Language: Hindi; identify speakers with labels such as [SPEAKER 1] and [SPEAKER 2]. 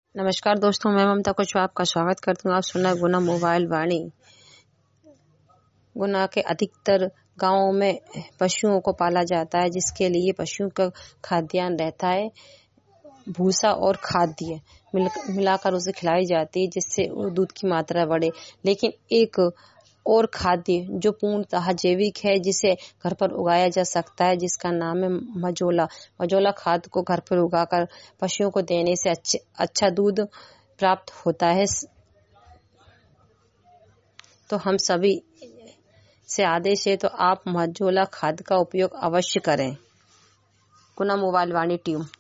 [SPEAKER 1] नमस्कार दोस्तों, मैं ममता कुशवाहा आपका स्वागत करती हूँ। आप सुना गुना मोबाइल वाणी। गुना के अधिकतर गांवों में पशुओं को पाला जाता है, जिसके लिए पशुओं का खाद्यान्न रहता है। भूसा और खाद्य मिलाकर उसे खिलाई जाती है, जिससे दूध की मात्रा बढ़े। लेकिन एक और खाद्य जो पूर्णतः जैविक है, जिसे घर पर उगाया जा सकता है, जिसका नाम है मजोला खाद को घर पर उगाकर पशुओं को देने से अच्छा दूध प्राप्त होता है। तो हम सभी से आदेश है, तो आप मजोला खाद का उपयोग अवश्य करें। Guna mobile Vaani team.